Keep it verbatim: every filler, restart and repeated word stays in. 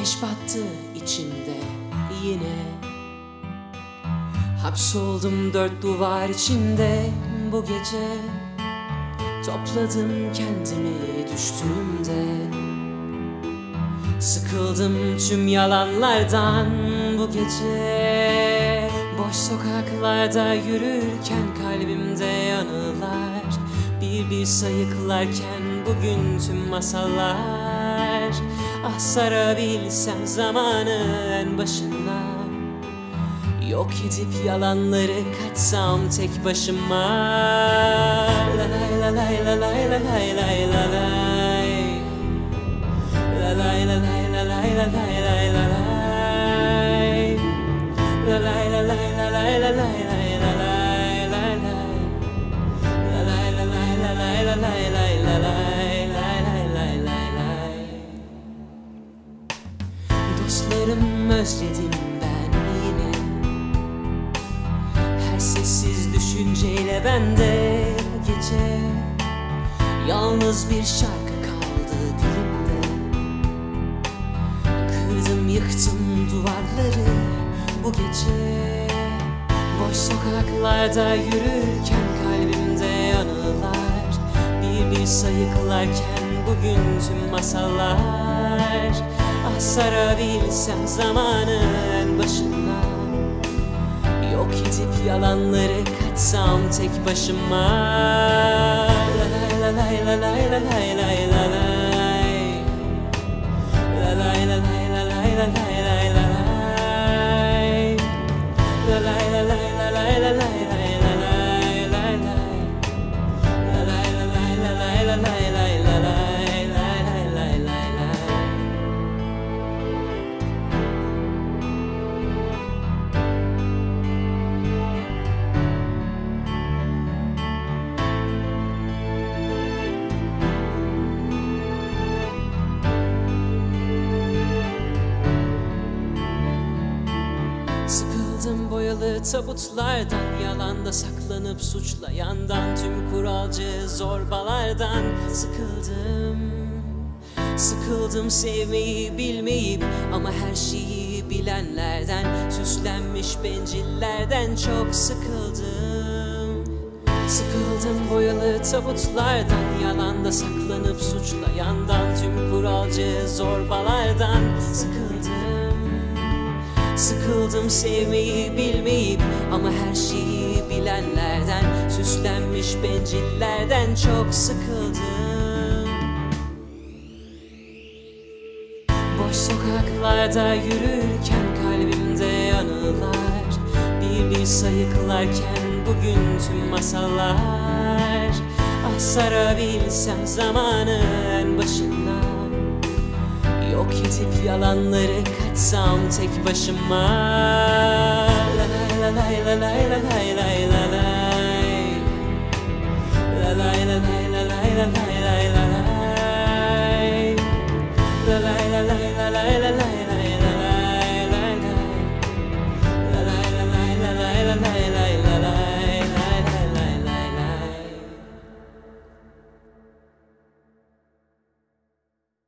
Ateş battı içimde yine. Hapsoldum dört duvar içinde bu gece. Topladım kendimi düştüğümde. Sıkıldım tüm yalanlardan bu gece. Boş sokaklarda yürürken kalbimde yanılar. Bir bir sayıklarken bugün tüm masallar. Ah sarabilsem zamanı en başına. Yok edip yalanları kaçsam tek başıma. La lay la lay la lay la lay lay la lay. La lay la lay la lay la lay lay la lay. La lay la lay la lay la lay lay la lay lay lay. La lay la lay la lay la lay lay la lay lay lay lay lay. Dostlarım özledim ben yine. Her sessiz düşünceyle bende bu gece. Yalnız bir şarkı kaldı dilimde. Kırdım yıktım duvarları bu gece. Boş sokaklarda yürürken kalbimde yanılar. Bir bir sayıklarken bugün tüm masallar. Ah sarabilsem zamanı en başına. Yok edip yalanları kaçsam tek başıma. La lay la lay la lay la lay lay la lay. La lay la lay la lay la lay lay la lay. La lay la lay la lay la lay lay la lay lay lay. La lay la lay la lay la lay lay la lay lay lay lay lay. Sıkıldım boyalı tabutlardan, yalanda saklanıp suçlayandan, tüm kuralcı zorbalardan sıkıldım. Sıkıldım sevmeyi bilmeyip ama her şeyi bilenlerden, süslenmiş bencillerden çok sıkıldım. Sıkıldım boyalı tabutlardan, yalanda saklanıp suçlayandan, tüm kuralcı zorbalardan sıkıldım. Sıkıldım sevmeyi bilmeyip ama her şeyi bilenlerden, süslenmiş bencillerden çok sıkıldım. Boş sokaklarda yürürken kalbimde yanılar. Bir bir sayıklarken bugün tüm masallar. Ah sarabilsem zamanı en başına. Yok edip yalanları kaçsam tek başıma. La lay la lay la lay la lay lay.